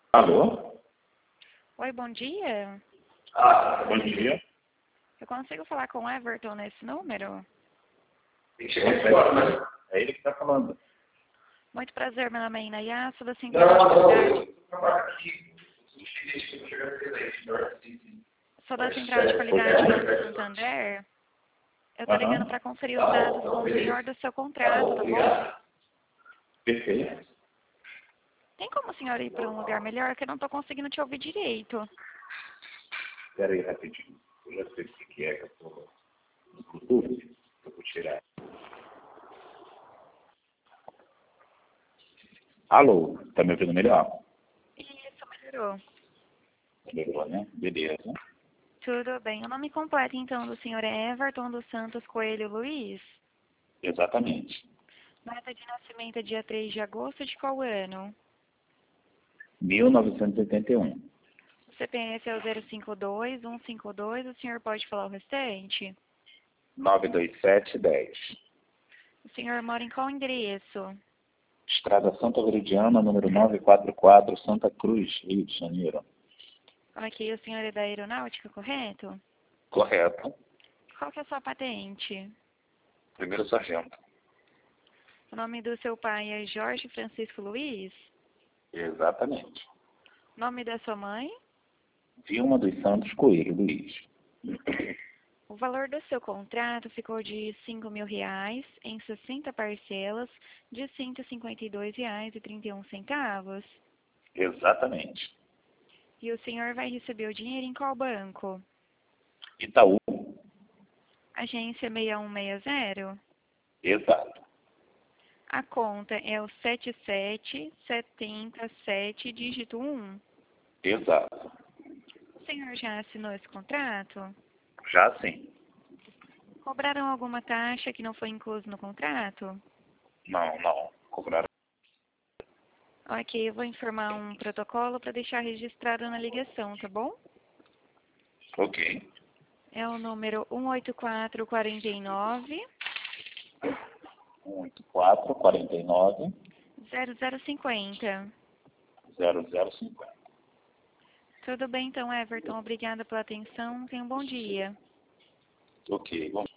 Alô? Oi, bom dia. Bom dia. Eu consigo falar com o Everton nesse número? É ele que está falando. Muito prazer, meu nome é Inayá, sou da Central de Qualidade. Sou da Central de Qualidade do Santander. Eu estou ligando para conferir os dados com o senhor do seu contrato, tá bom? Perfeito. Tem como o senhor ir para um lugar melhor que eu não estou conseguindo te ouvir direito? Espera aí rapidinho. Eu já sei o que é que eu estou no Bluetooth. Eu vou tirar. Alô? Tá me ouvindo melhor? Isso, melhorou. Melhorou, né? Beleza. Tudo bem. O nome completo, então, do senhor é Everton dos Santos Coelho Luiz? Exatamente. Data de nascimento é dia 3 de agosto de qual ano? 1981. O CPF é o 052-152, o senhor pode falar o restante? 92710. O senhor mora em qual endereço? Estrada Santa Veridiana, número 944, Santa Cruz, Rio de Janeiro. Ok, o senhor é da aeronáutica, correto? Correto. Qual que é a sua patente? Primeiro sargento. O nome do seu pai é Jorge Francisco Luiz? Exatamente. O nome da sua mãe? Vilma dos Santos Coelho Luiz. O valor do seu contrato ficou de R$ 5.000 em 60 parcelas de R$ 152,31. Exatamente. E o senhor vai receber o dinheiro em qual banco? Itaú. Agência 6160? Exato. A conta é o 77707, dígito 1. Exato. O senhor já assinou esse contrato? Já sim. Cobraram alguma taxa que não foi incluso no contrato? Não. Cobraram. Ok, eu vou informar um protocolo para deixar registrado na ligação, tá bom? Ok. É o número 18449 18449 0050. 0050. Tudo bem então, Everton. Obrigada pela atenção. Tenha um bom dia. Ok, vamos.